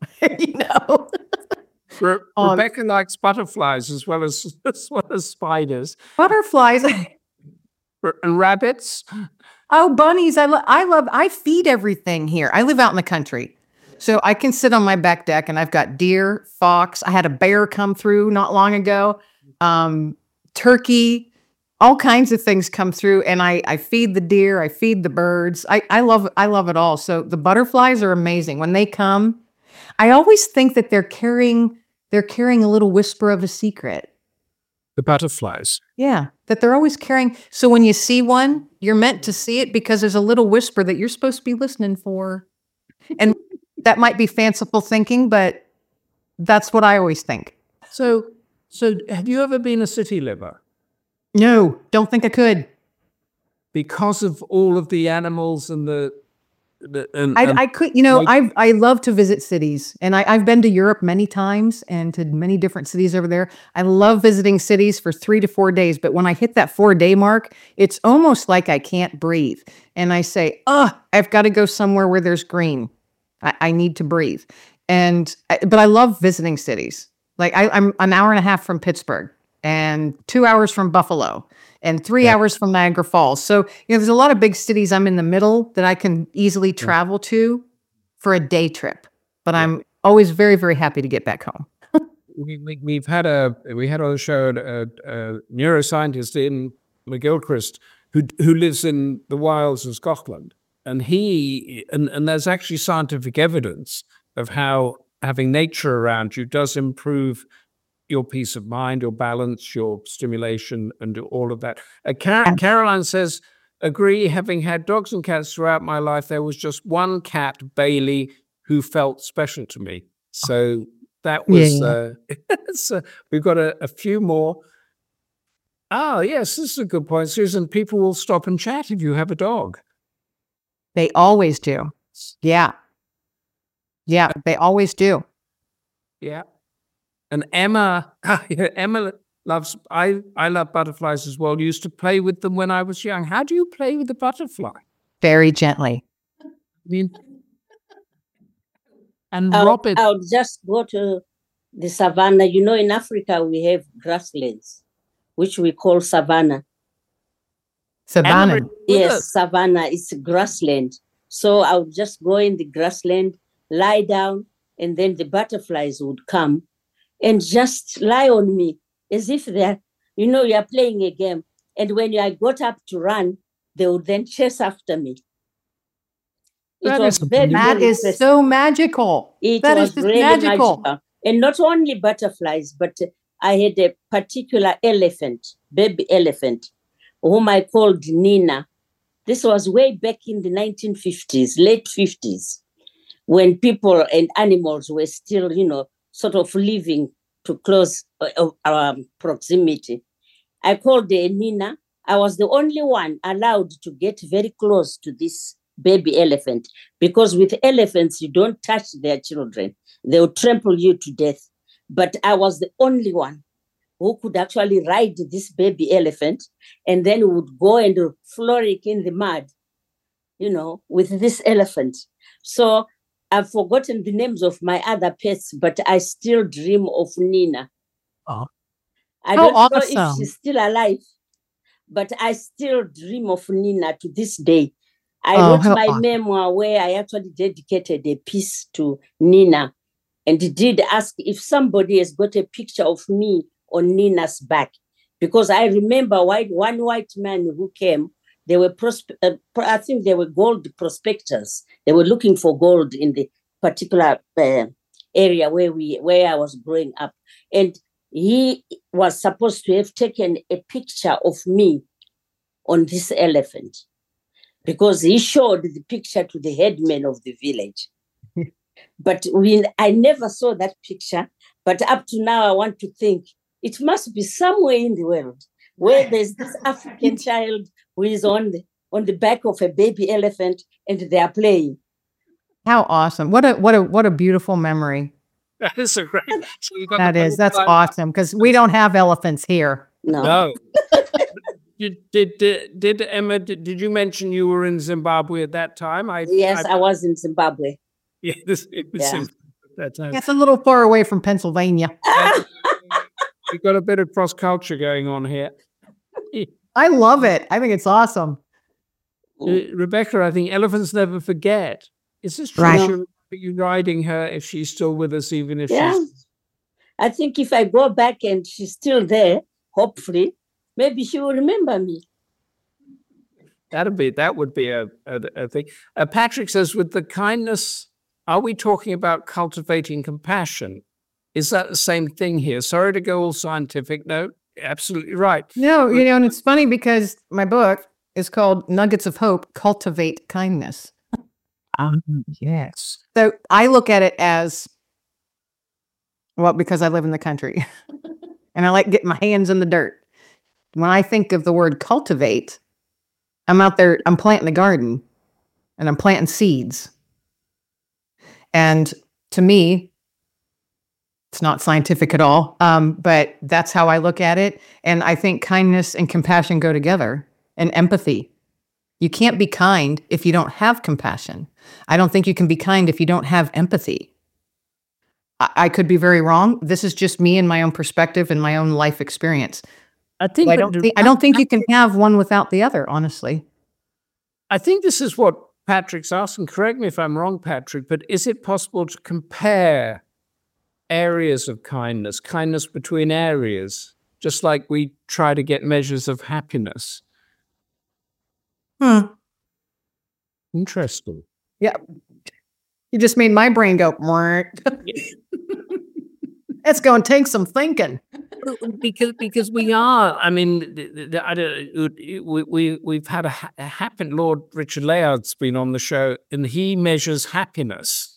Rebecca likes butterflies as well as spiders. Butterflies. And rabbits. Oh, bunnies. I feed everything here. I live out in the country. So I can sit on my back deck and I've got deer, fox. I had a bear come through not long ago. Turkey, all kinds of things come through, and I feed the deer, I feed the birds. I love it all. So the butterflies are amazing. When they come, I always think that they're carrying a little whisper of a secret. The butterflies. Yeah, that they're always carrying. So when you see one, you're meant to see it because there's a little whisper that you're supposed to be listening for. And that might be fanciful thinking, but that's what I always think. So have you ever been a city liver? No, don't think I could. Because of all of the animals and I could, I love to visit cities, and I've been to Europe many times and to many different cities over there. I love visiting cities for 3 to 4 days, but when I hit that 4-day mark, it's almost like I can't breathe. And I say, I've got to go somewhere where there's green. I need to breathe. But I love visiting cities. Like I'm an hour and a half from Pittsburgh and 2 hours from Buffalo and 3 hours from Niagara Falls. So, there's a lot of big cities I'm in the middle that I can easily travel to for a day trip. But I'm always very, very happy to get back home. we had on the show a neuroscientist in McGilchrist who lives in the wilds of Scotland. And and there's actually scientific evidence of how having nature around you does improve your peace of mind, your balance, your stimulation, and all of that. Caroline says, agree, having had dogs and cats throughout my life, there was just one cat, Bailey, who felt special to me. So that was, so we've got a few more. Oh, yes, this is a good point, Susan. People will stop and chat if you have a dog. They always do. Yeah. Yeah, they always do. Yeah. And Emma loves, I love butterflies as well. Used to play with them when I was young. How do you play with the butterfly? Very gently. I mean, and Robert. I'll just go to the savannah. In Africa, we have grasslands, which we call savannah. Savannah. Yes, savannah. It's grassland. So I would just go in the grassland, lie down, and then the butterflies would come and just lie on me as if they're, you're playing a game. And when I got up to run, they would then chase after me. That is so magical. It was really magical. And not only butterflies, but I had a particular elephant, baby elephant, whom I called Nina. This was way back in the 1950s, late 50s, when people and animals were still, sort of living to close proximity. I called her Nina. I was the only one allowed to get very close to this baby elephant, because with elephants, you don't touch their children. They'll trample you to death. But I was the only one who could actually ride this baby elephant, and then would go and frolic in the mud, with this elephant. So I've forgotten the names of my other pets, but I still dream of Nina. Oh. I don't know if she's still alive, but I still dream of Nina to this day. I wrote my memoir where I actually dedicated a piece to Nina, and did ask if somebody has got a picture of me on Nina's back, because I remember one white man who came. They were I think they were gold prospectors. They were looking for gold in the particular area where I was growing up, and he was supposed to have taken a picture of me on this elephant, because he showed the picture to the headman of the village. But I never saw that picture. But up to now, I want to think it must be somewhere in the world where there's this African child who is on the back of a baby elephant and they are playing. How awesome! What a beautiful memory. That is a great. So that's awesome, because we don't have elephants here. No. Did Emma? Did you mention you were in Zimbabwe at that time? Yes, I was in Zimbabwe. Yeah, it was at that time. It's a little far away from Pennsylvania. We've got a bit of cross culture going on here. I love it. I think it's awesome. Rebecca, I think elephants never forget. Is this true? Right. Are you riding her if she's still with us, even if she's... I think if I go back and she's still there, hopefully, maybe she will remember me. That would be a thing. Patrick says, with the kindness, are we talking about cultivating compassion? Is that the same thing here? Sorry to go all scientific. No, absolutely right. No, and it's funny because my book is called Nuggets of Hope, Cultivate Kindness. Yes. So I look at it as, well, because I live in the country and I like getting my hands in the dirt. When I think of the word cultivate, I'm out there, I'm planting a garden and I'm planting seeds. And to me, it's not scientific at all, but that's how I look at it. And I think kindness and compassion go together, and empathy. You can't be kind if you don't have compassion. I don't think you can be kind if you don't have empathy. I could be very wrong. This is just me and my own perspective and my own life experience. I don't think you can have one without the other, honestly. I think this is what Patrick's asking. Correct me if I'm wrong, Patrick, but is it possible to compare areas of kindness between areas, just like we try to get measures of happiness? Interesting. Yeah. You just made my brain go, it's going to take some thinking. Because we are, I mean, we've had a happen. Lord Richard Layard's been on the show, and he measures happiness.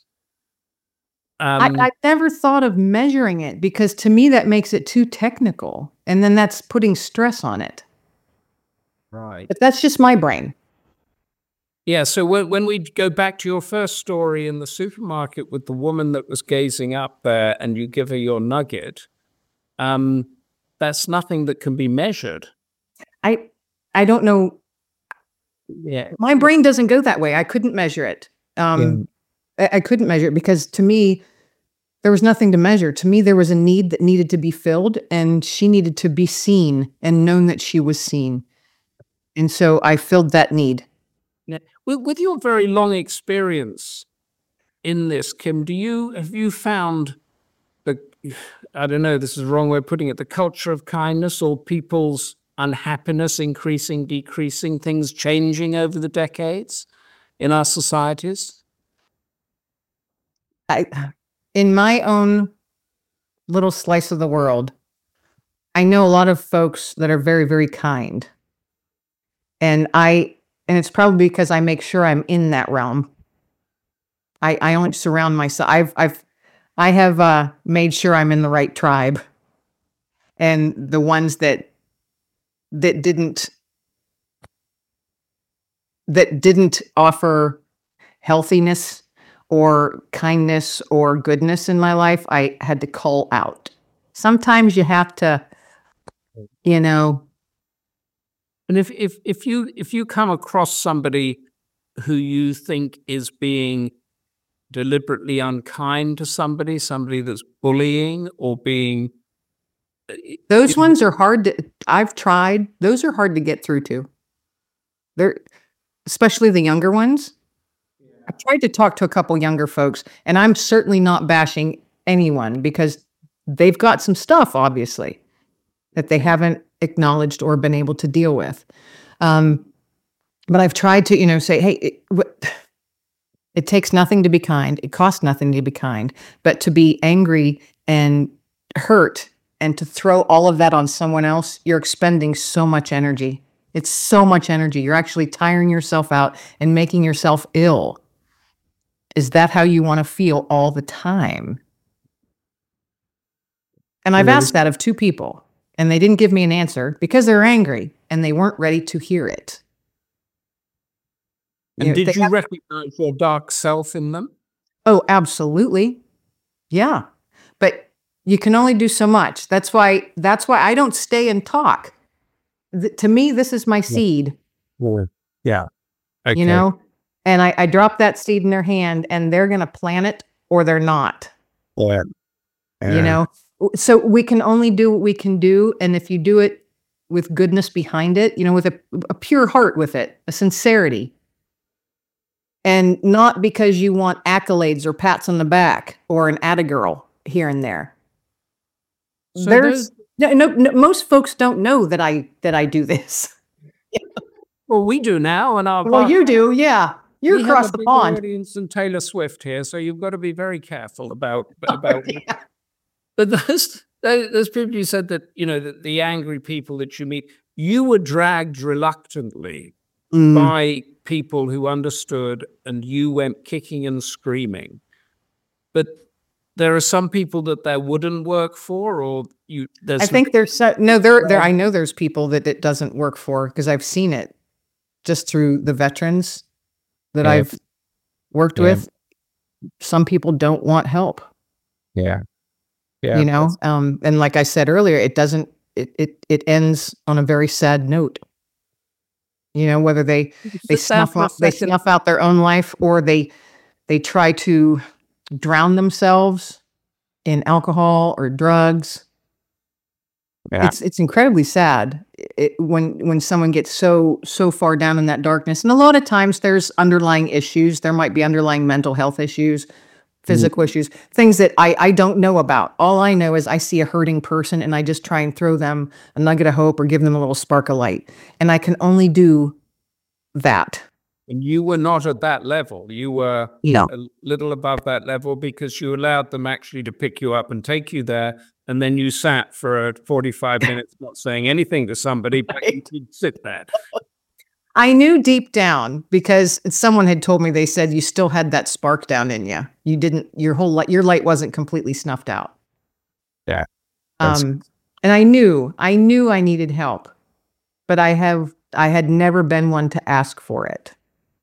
I never thought of measuring it, because to me that makes it too technical, and then that's putting stress on it. Right. But that's just my brain. Yeah, so when we go back to your first story in the supermarket with the woman that was gazing up there and you give her your nugget, that's nothing that can be measured. I don't know. Yeah. My brain doesn't go that way. I couldn't measure it. I couldn't measure it because to me, there was nothing to measure. To me, there was a need that needed to be filled, and she needed to be seen and known that she was seen. And so I filled that need. Now, with your very long experience in this, Kim, have you found I don't know, this is the wrong way of putting it, the culture of kindness or people's unhappiness increasing, decreasing, things changing over the decades in our societies? In my own little slice of the world, I know a lot of folks that are very, very kind. And it's probably because I make sure I'm in that realm. I only surround myself. I have made sure I'm in the right tribe, and the ones that didn't that didn't offer healthiness or kindness or goodness in my life, I had to cull out. Sometimes you have to, you know. And if you come across somebody who you think is being deliberately unkind to somebody that's bullying or being, those ones are hard to, I've tried, those are hard to get through to. They're, especially the younger ones. I've tried to talk to a couple younger folks, and I'm certainly not bashing anyone because they've got some stuff, obviously, that they haven't acknowledged or been able to deal with. But I've tried to, say, hey, it takes nothing to be kind. It costs nothing to be kind. But to be angry and hurt and to throw all of that on someone else, you're expending so much energy. It's so much energy. You're actually tiring yourself out and making yourself ill. Is that how you want to feel all the time? And I've asked that of two people, and they didn't give me an answer because they're angry and they weren't ready to hear it. And did you recognize your dark self in them? Oh, absolutely. Yeah. But you can only do so much. That's why I don't stay and talk. To me, this is my seed. Yeah. Okay. And I drop that seed in their hand and they're going to plant it or they're not. So we can only do what we can do. And if you do it with goodness behind it, with a pure heart with it, a sincerity, and not because you want accolades or pats on the back or an attagirl here and there. So most folks don't know that I do this. Well, we do now, and you do, yeah. You're across the pond. Audience and Taylor Swift here, so you've got to be very careful about. Yeah. But those people you said that the angry people that you meet, you were dragged reluctantly by people who understood, and you went kicking and screaming. But there are some people that wouldn't work for, or you. I think there's there. I know there's people that it doesn't work for because I've seen it just through the veterans that I've worked with. Some people don't want help. Yeah. And like I said earlier, it doesn't. It ends on a very sad note. Whether they snuff out their own life or they try to drown themselves in alcohol or drugs. Yeah. It's incredibly sad when someone gets so far down in that darkness. And a lot of times there's underlying issues. There might be underlying mental health issues, physical issues, things that I don't know about. All I know is I see a hurting person and I just try and throw them a nugget of hope or give them a little spark of light. And I can only do that. And you were not at that level. You were a little above that level because you allowed them actually to pick you up and take you there. And then you sat for 45 minutes not saying anything to somebody, but you did sit there. I knew deep down because someone had told me, they said you still had that spark down in you. You didn't, your light wasn't completely snuffed out. Yeah. And I knew I needed help, but I had never been one to ask for it.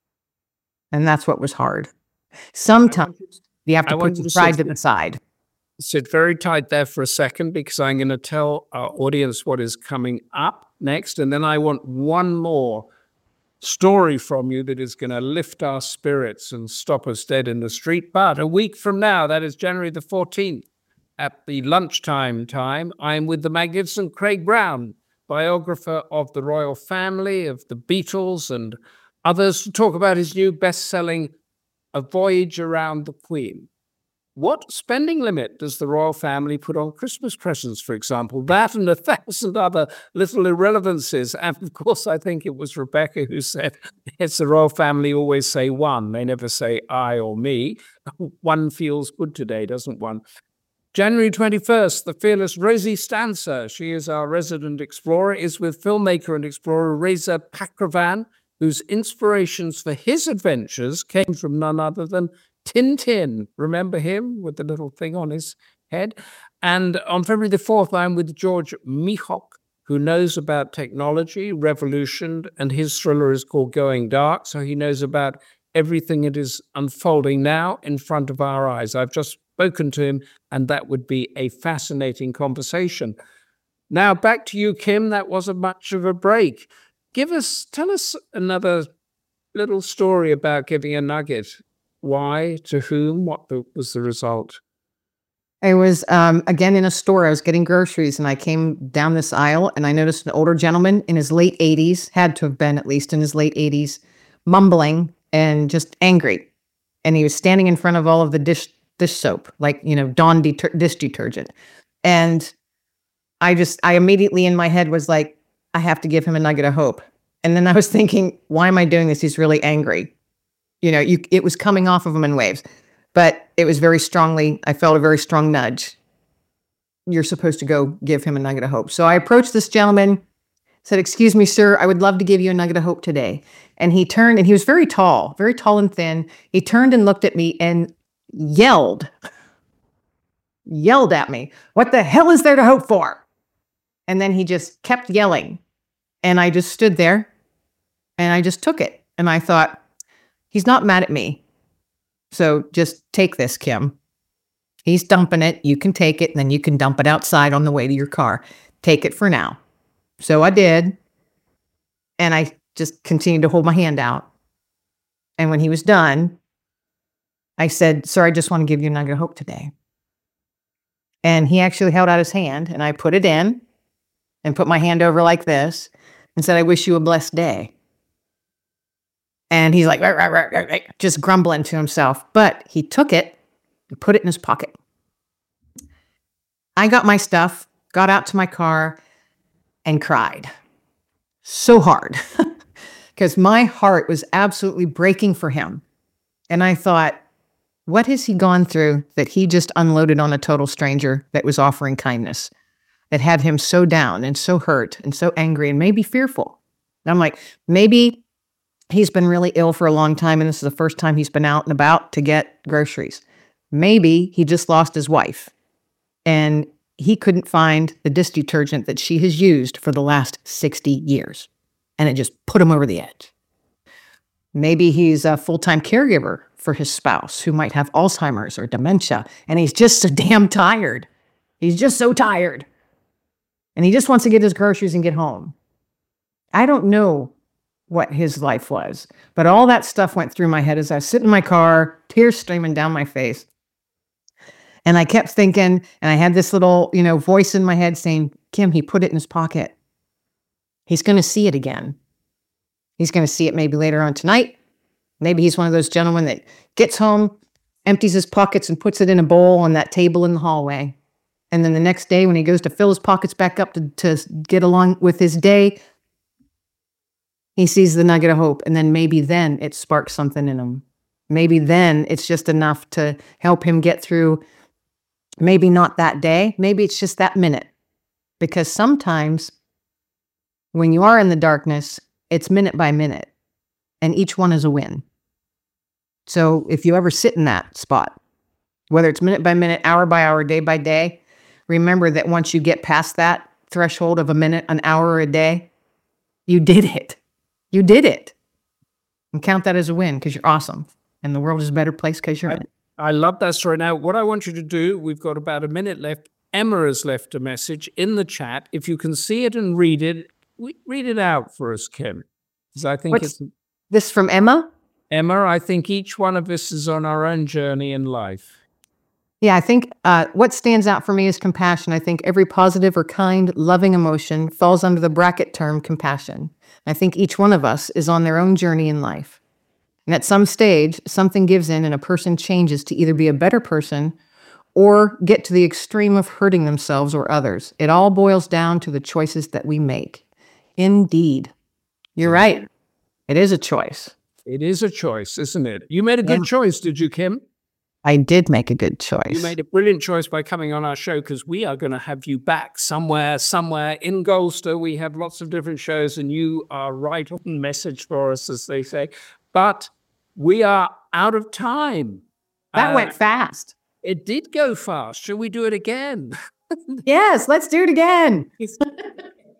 And that's what was hard. Sometimes you have to put your pride to the side. Sit very tight there for a second because I'm going to tell our audience what is coming up next. And then I want one more story from you that is going to lift our spirits and stop us dead in the street. But a week from now, that is January the 14th, at the lunchtime time, I'm with the magnificent Craig Brown, biographer of the royal family, of the Beatles and others, to talk about his new best-selling A Voyage Around the Queen. What spending limit does the royal family put on Christmas presents, for example? That and 1,000 other little irrelevancies. And of course, I think it was Rebecca who said, yes, the royal family always say one. They never say I or me. One feels good today, doesn't one? January 21st, the fearless Rosie Stancer, she is our resident explorer, is with filmmaker and explorer Reza Pakravan, whose inspirations for his adventures came from none other than Tintin. Remember him with the little thing on his head? And on February the 4th, I'm with George Mihok, who knows about technology, revolution, and his thriller is called Going Dark. So he knows about everything that is unfolding now in front of our eyes. I've just spoken to him, and that would be a fascinating conversation. Now, back to you, Kim. That wasn't much of a break. Tell us another little story about giving a nugget. Why, to whom, what was the result? I was, again, in a store. I was getting groceries, and I came down this aisle, and I noticed an older gentleman in his late 80s, had to have been at least in his late 80s, mumbling and just angry. And he was standing in front of all of the dish soap, like, Dawn dish detergent. And I immediately in my head was like, I have to give him a nugget of hope. And then I was thinking, why am I doing this? He's really angry. It was coming off of him in waves. But it was I felt a very strong nudge. You're supposed to go give him a nugget of hope. So I approached this gentleman, said, "Excuse me, sir, I would love to give you a nugget of hope today." And he turned, and he was very tall and thin. He turned and looked at me and yelled at me, "What the hell is there to hope for?" And then he just kept yelling. And I just stood there and I just took it. And I thought, he's not mad at me. So just take this, Kim. He's dumping it. You can take it, and then you can dump it outside on the way to your car. Take it for now. So I did. And I just continued to hold my hand out. And when he was done, I said, "Sir, I just want to give you a nugget of hope today." And he actually held out his hand, and I put it in and put my hand over like this and said, "I wish you a blessed day." And he's like, just grumbling to himself. But he took it and put it in his pocket. I got my stuff, got out to my car, and cried so hard because my heart was absolutely breaking for him. And I thought, what has he gone through that he just unloaded on a total stranger that was offering kindness, that had him so down and so hurt and so angry and maybe fearful? And I'm like, maybe he's been really ill for a long time, and this is the first time he's been out and about to get groceries. Maybe he just lost his wife, and he couldn't find the dish detergent that she has used for the last 60 years, and it just put him over the edge. Maybe he's a full-time caregiver for his spouse who might have Alzheimer's or dementia, and he's just so damn tired. He's just so tired, and he just wants to get his groceries and get home. I don't know what his life was, but all that stuff went through my head as I was sitting in my car, tears streaming down my face. And I kept thinking, and I had this little, voice in my head saying, "Kim, he put it in his pocket. He's going to see it again. He's going to see it maybe later on tonight. Maybe he's one of those gentlemen that gets home, empties his pockets and puts it in a bowl on that table in the hallway. And then the next day when he goes to fill his pockets back up to get along with his day, he sees the nugget of hope, and then maybe then it sparks something in him. Maybe then it's just enough to help him get through, maybe not that day, maybe it's just that minute. Because sometimes when you are in the darkness, it's minute by minute, and each one is a win. So if you ever sit in that spot, whether it's minute by minute, hour by hour, day by day, remember that once you get past that threshold of a minute, an hour, or a day, you did it. You did it. And count that as a win because you're awesome. And the world is a better place because you're in it. I love that story. Now, what I want you to do, we've got about a minute left. Emma has left a message in the chat. If you can see it and read it out for us, Kim. Because I think it's this from Emma? Emma, I think each one of us is on our own journey in life. Yeah, I think what stands out for me is compassion. I think every positive or kind, loving emotion falls under the bracket term compassion. I think each one of us is on their own journey in life. And at some stage, something gives in and a person changes to either be a better person or get to the extreme of hurting themselves or others. It all boils down to the choices that we make. Indeed. You're right. It is a choice. It is a choice, isn't it? You made a good choice, did you, Kim? I did make a good choice. You made a brilliant choice by coming on our show because we are going to have you back somewhere in Goldster. We have lots of different shows and you are right on message for us, as they say. But we are out of time. That went fast. It did go fast. Shall we do it again? Yes, let's do it again.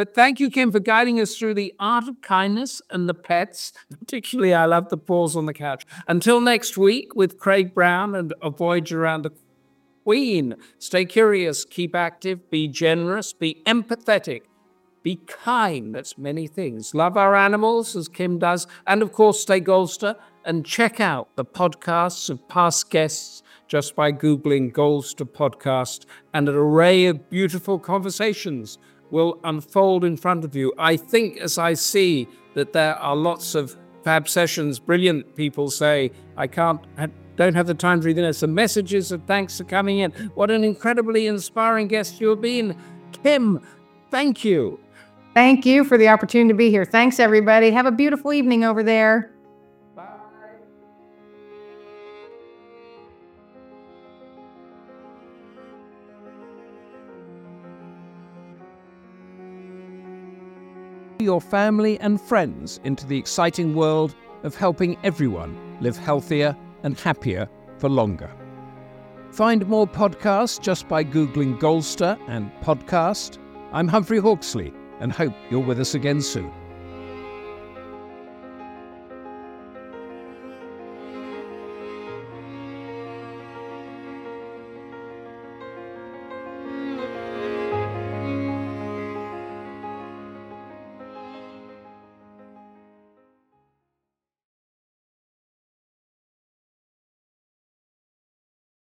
But thank you, Kim, for guiding us through the art of kindness and the pets. Particularly, I love the paws on the couch. Until next week with Craig Brown and A Voyage Around the Queen. Stay curious, keep active, be generous, be empathetic, be kind. That's many things. Love our animals, as Kim does. And of course, stay Goldster and check out the podcasts of past guests just by Googling Goldster Podcast, and an array of beautiful conversations will unfold in front of you. I think as I see that there are lots of fab sessions, brilliant people say, I don't have the time to read them. Some messages of thanks for coming in. What an incredibly inspiring guest you have been. Kim, thank you. Thank you for the opportunity to be here. Thanks, everybody. Have a beautiful evening over there. Bye. Your family and friends into the exciting world of helping everyone live healthier and happier for longer. Find more podcasts just by Googling Goldster and podcast. I'm Humphrey Hawksley and hope you're with us again soon.